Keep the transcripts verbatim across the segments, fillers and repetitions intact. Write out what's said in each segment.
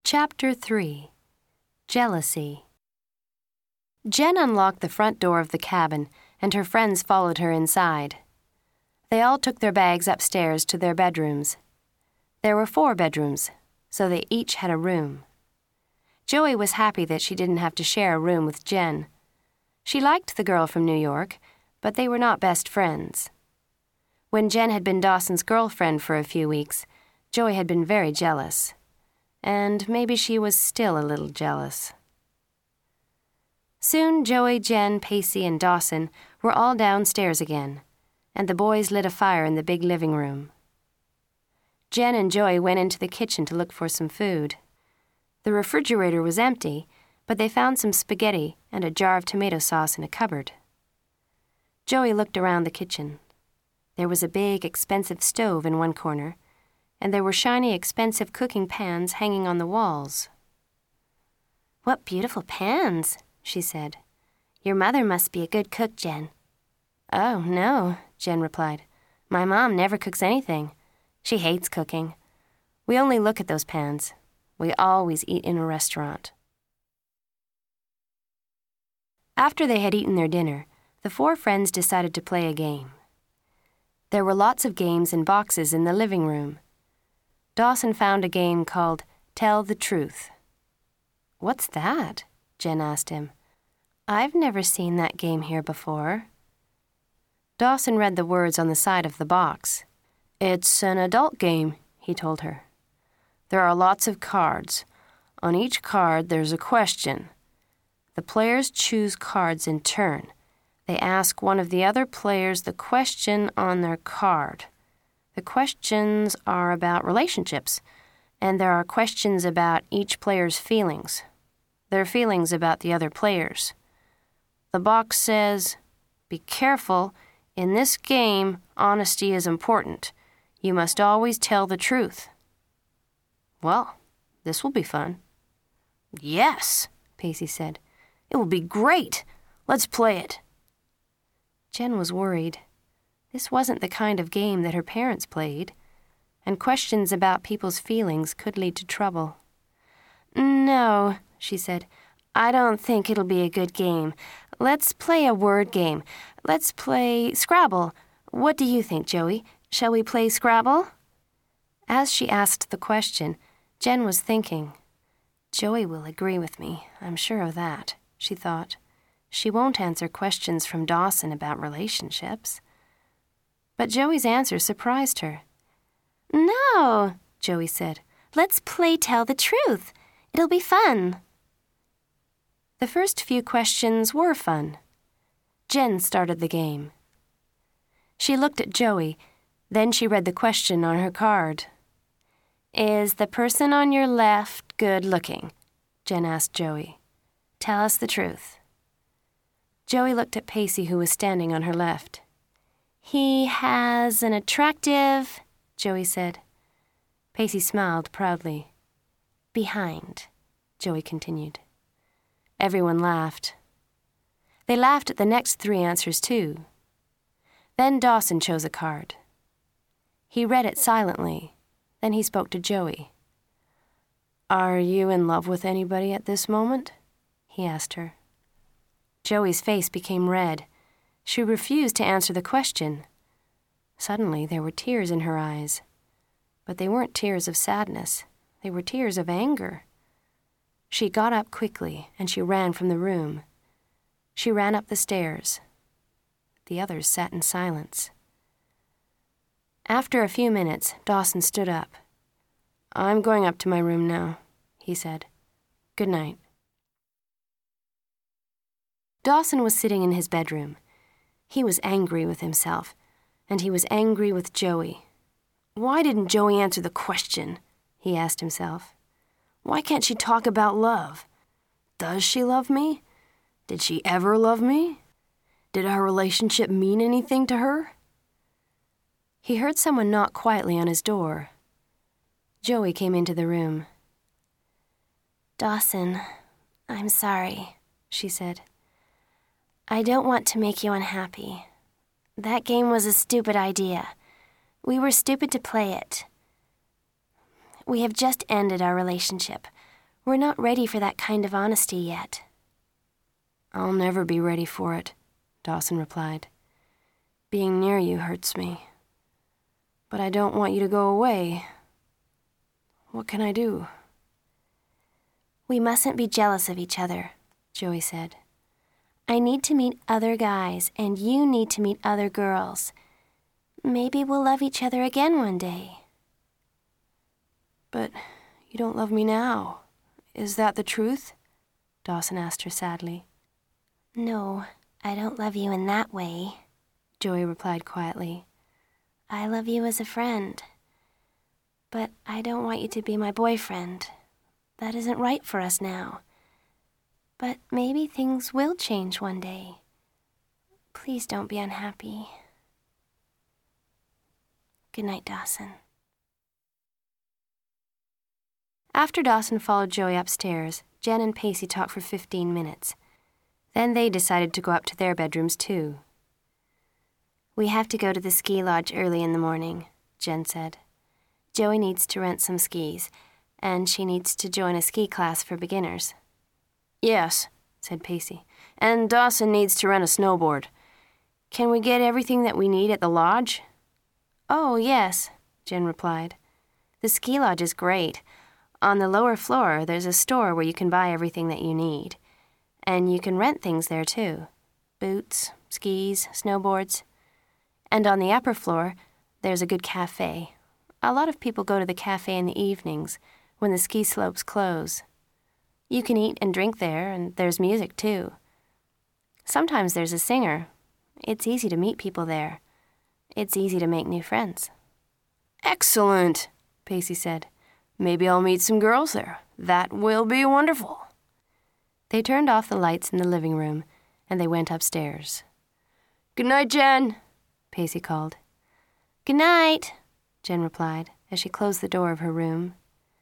Chapter three. Jealousy. Jen unlocked the front door of the cabin, and her friends followed her inside. They all took their bags upstairs to their bedrooms. There were four bedrooms, so they each had a room. Joey was happy that she didn't have to share a room with Jen. She liked the girl from New York, but they were not best friends. When Jen had been Dawson's girlfriend for a few weeks, Joey had been very jealous. And maybe she was still a little jealous. Soon Joey, Jen, Pacey, and Dawson were all downstairs again, and the boys lit a fire in the big living room. Jen and Joey went into the kitchen to look for some food. The refrigerator was empty, but they found some spaghetti and a jar of tomato sauce in a cupboard. Joey looked around the kitchen. There was a big, expensive stove in one corner, and there were shiny, expensive cooking pans hanging on the walls. "What beautiful pans," she said. "Your mother must be a good cook, Jen." "Oh, no," Jen replied. "My mom never cooks anything. She hates cooking. We only look at those pans. We always eat in a restaurant." After they had eaten their dinner, the four friends decided to play a game. There were lots of games in boxes in the living room. Dawson found a game called Tell the Truth. "What's that?" Jen asked him. "I've never seen that game here before." Dawson read the words on the side of the box. "It's an adult game," he told her. "There are lots of cards. On each card there's a question. The players choose cards in turn. They ask one of the other players the question on their card. The questions are about relationships, and there are questions about each player's feelings. Their feelings about the other players. The box says, 'Be careful. In this game, honesty is important. You must always tell the truth.'" "Well, this will be fun." "Yes," Pacey said. "It will be great. Let's play it." Jen was worried. This wasn't the kind of game that her parents played, and questions about people's feelings could lead to trouble. "No," she said. "I don't think it'll be a good game. Let's play a word game. Let's play Scrabble. What do you think, Joey? Shall we play Scrabble?" As she asked the question, Jen was thinking, "Joey will agree with me, I'm sure of that," she thought. "She won't answer questions from Dawson about relationships." But Joey's answer surprised her. "No," Joey said. "Let's play Tell the Truth. It'll be fun." The first few questions were fun. Jen started the game. She looked at Joey, then she read the question on her card. "Is the person on your left good-looking?" Jen asked Joey. "Tell us the truth." Joey looked at Pacey, who was standing on her left. "He has an attractive," Joey said. Pacey smiled proudly. "Behind," Joey continued. Everyone laughed. They laughed at the next three answers, too. Then Dawson chose a card. He read it silently. Then he spoke to Joey. "Are you in love with anybody at this moment?" he asked her. Joey's face became red. She refused to answer the question. Suddenly, there were tears in her eyes. But they weren't tears of sadness. They were tears of anger. She got up quickly, and she ran from the room. She ran up the stairs. The others sat in silence. After a few minutes, Dawson stood up. "I'm going up to my room now," he said. "Good night." Dawson was sitting in his bedroom. He was angry with himself, and he was angry with Joey. Why didn't Joey answer the question? He asked himself. Why can't she talk about love? Does she love me? Did she ever love me? Did our relationship mean anything to her? He heard someone knock quietly on his door. Joey came into the room. "Dawson, I'm sorry," she said. "I don't want to make you unhappy. That game was a stupid idea. We were stupid to play it. We have just ended our relationship. We're not ready for that kind of honesty yet. I'll never be ready for it, Dawson replied. Being near you hurts me. But I don't want you to go away. What can I do? We mustn't be jealous of each other, Joey said. I need to meet other guys, and you need to meet other girls. Maybe we'll love each other again one day. But you don't love me now. Is that the truth? Dawson asked her sadly. No, I don't love you in that way, Joey replied quietly. I love you as a friend. But I don't want you to be my boyfriend. That isn't right for us now. But maybe things will change one day. Please don't be unhappy. Good night, Dawson. After Dawson followed Joey upstairs, Jen and Pacey talked for fifteen minutes. Then they decided to go up to their bedrooms, too. We have to go to the ski lodge early in the morning, Jen said. Joey needs to rent some skis, and she needs to join a ski class for beginners. Yes, said Pacey, and Dawson needs to rent a snowboard. Can we get everything that we need at the lodge? Oh, yes, Jen replied. The ski lodge is great. On the lower floor, there's a store where you can buy everything that you need. And you can rent things there, too. Boots, skis, snowboards. And on the upper floor, there's a good cafe. A lot of people go to the cafe in the evenings, when the ski slopes close. You can eat and drink there, and there's music, too. Sometimes there's a singer. It's easy to meet people there. It's easy to make new friends. Excellent, Pacey said. Maybe I'll meet some girls there. That will be wonderful. They turned off the lights in the living room, and they went upstairs. Good night, Jen, Pacey called. Good night, Jen replied, as she closed the door of her room.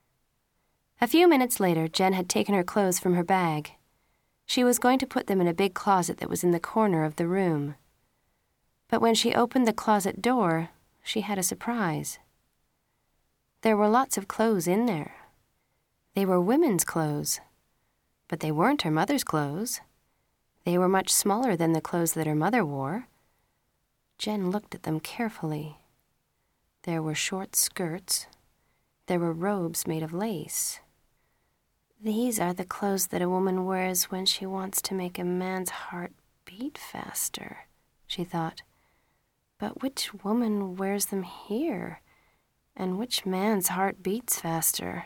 A few minutes later, Jen had taken her clothes from her bag. She was going to put them in a big closet that was in the corner of the room. But when she opened the closet door, she had a surprise. There were lots of clothes in there. They were women's clothes, but they weren't her mother's clothes. They were much smaller than the clothes that her mother wore. Jen looked at them carefully. There were short skirts. There were robes made of lace. These are the clothes that a woman wears when she wants to make a man's heart beat faster, she thought. But which woman wears them here? And which man's heart beats faster?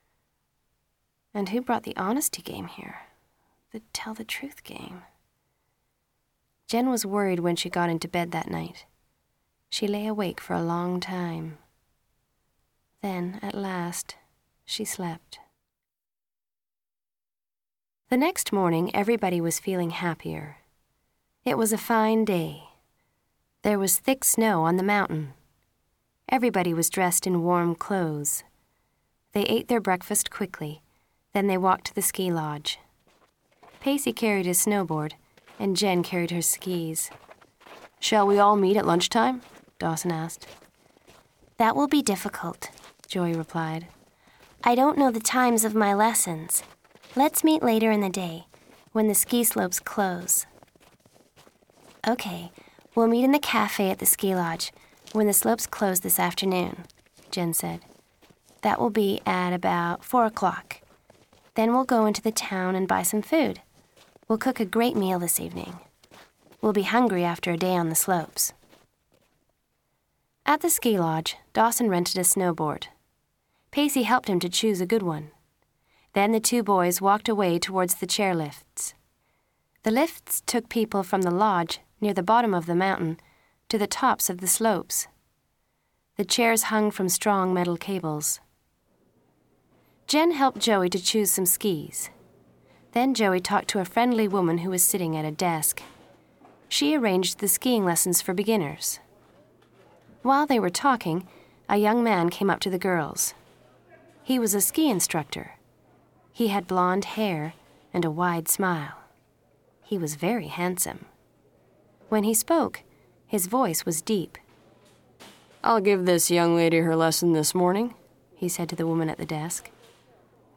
And who brought the honesty game here? The tell the truth game? Jen was worried when she got into bed that night. She lay awake for a long time. Then, at last, she slept. The next morning, everybody was feeling happier. It was a fine day. There was thick snow on the mountain. Everybody was dressed in warm clothes. They ate their breakfast quickly. Then they walked to the ski lodge. Pacey carried his snowboard, and Jen carried her skis. Shall we all meet at lunchtime? Dawson asked. That will be difficult, Joey replied. I don't know the times of my lessons. Let's meet later in the day, when the ski slopes close. Okay, we'll meet in the cafe at the ski lodge when the slopes close this afternoon, Jen said. That will be at about four o'clock. Then we'll go into the town and buy some food. We'll cook a great meal this evening. We'll be hungry after a day on the slopes. At the ski lodge, Dawson rented a snowboard. Pacey helped him to choose a good one. Then the two boys walked away towards the chairlifts. The lifts took people from the lodge near the bottom of the mountain to the tops of the slopes. The chairs hung from strong metal cables. Jen helped Joey to choose some skis. Then Joey talked to a friendly woman who was sitting at a desk. She arranged the skiing lessons for beginners. While they were talking, a young man came up to the girls. He was a ski instructor. He had blonde hair and a wide smile. He was very handsome. When he spoke, his voice was deep. I'll give this young lady her lesson this morning, he said to the woman at the desk.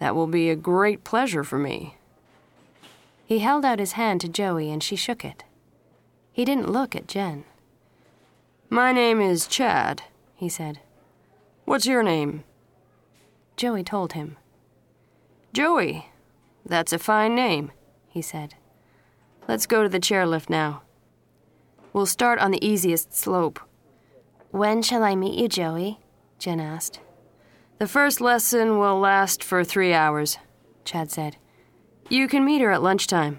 That will be a great pleasure for me. He held out his hand to Joey and she shook it. He didn't look at Jen. My name is Chad, he said. What's your name? Joey told him. Joey. That's a fine name, he said. Let's go to the chairlift now. We'll start on the easiest slope. When shall I meet you, Joey? Jen asked. The first lesson will last for three hours, Chad said. You can meet her at lunchtime.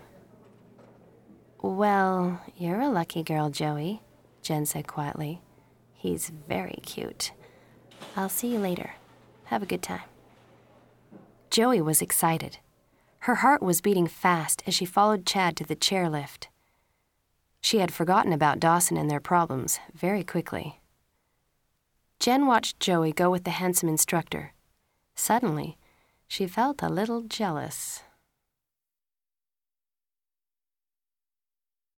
Well, you're a lucky girl, Joey, Jen said quietly. He's very cute. I'll see you later. Have a good time. Joey was excited. Her heart was beating fast as she followed Chad to the chairlift. She had forgotten about Dawson and their problems very quickly. Jen watched Joey go with the handsome instructor. Suddenly, she felt a little jealous.